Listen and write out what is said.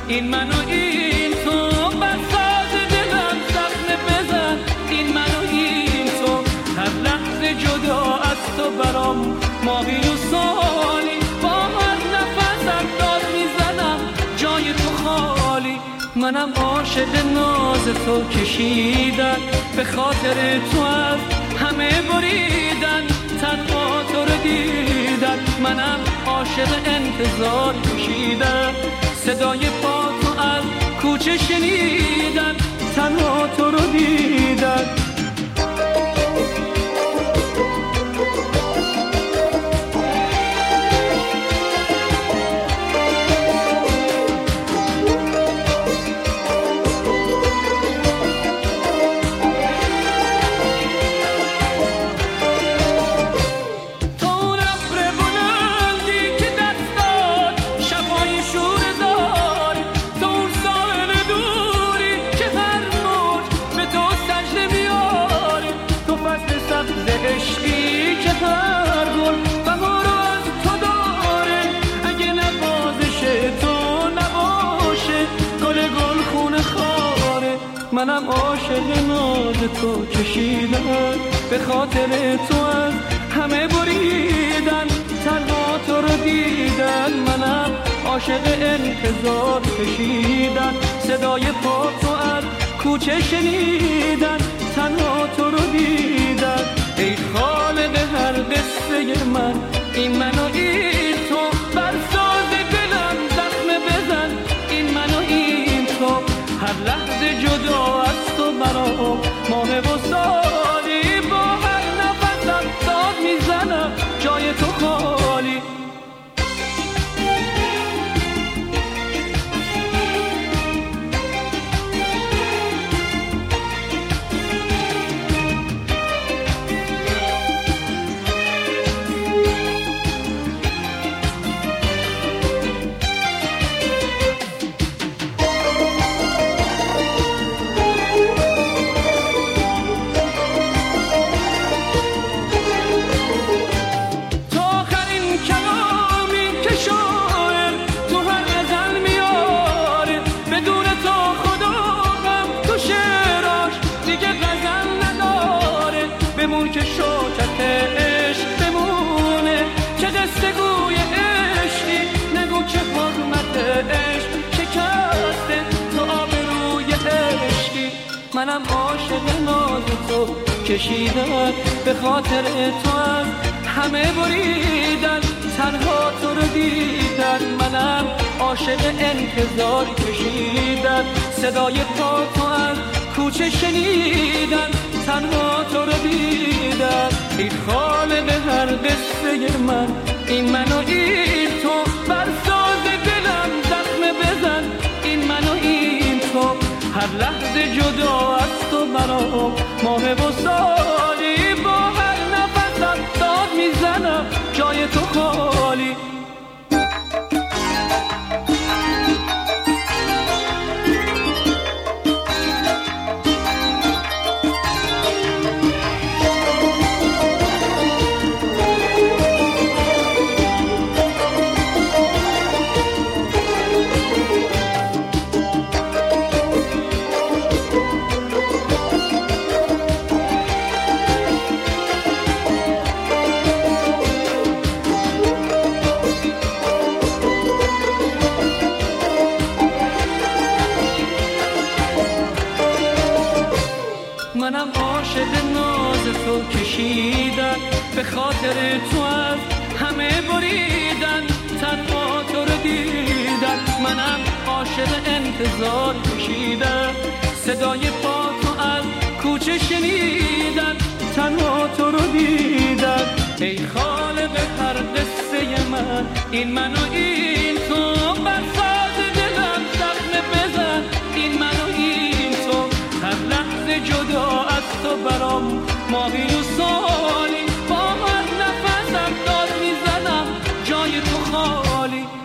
این من و این تو، بر ساز دلم زخم بزن این من و این تو. هر لحظه جدا از تو برام ماهی و سالی، با هر نفسم داد میزنم جای تو خالی. منم عاشق ناز تو کشیدن، به خاطر تو از همه بریدن، تنها تو رو دیدن. منم عاشق انتظار کشیدن، صدای پا تو از کوچه شنیدن، تنها تو رو دیدن. عشقی که هر گل بهار از تو داره، اگه نوازش تو نباشه گل خونه خاره. منم عاشق ناز تو کشیدم، به خاطر تو از همه بریدن، تنها تو رو دیدن. منم عاشق انتظار کشیدن، صدای پا تو از کوچه شنیدن، تنها تو رو دیدن. ای خالق هر قصه من، این من و این تو، بر ساز دلم زخم بزن این من و این تو. هر لحظه جدا از تو برام ماه و سالی، با هر نفسم داد میزنم جای تو خالی. بمون که شوکت عشق بمونه، چه قصه گوی عشقی، نگو که حرمت عشق شکسته تو آبروی عشقی. منم عاشق ناز تو کشیدن، به خاطر تو از همه بریدن، تنها تو رو دیدن. منم عاشق انتظار کشیدن، صدای پا تو از کوچه شنیدن، تنها تو رو دیدن. ای خالق هر قصه من، این من و این تو، بر ساز دلم زخم بزن این من و این تو. هر لحظه جدا از تو برام ماه و سالی، با هر نفسم داد میزنم جای تو خالی. منم عاشق ناز تو کشیدن، به خاطر تو از همه بریدن، تنها تو رو دیدن. منم عاشق انتظار کشیدن، صدای پا تو از کوچه شنیدن، تنها تو رو دیدن. ای خالق هر قصه من، این من و این تو، بر ساز دلم زخم بزن این من و این تو. هر لحظه جدا از تو برام ماهی و سالی، با هر نفسم داد میزنم جای تو خالی.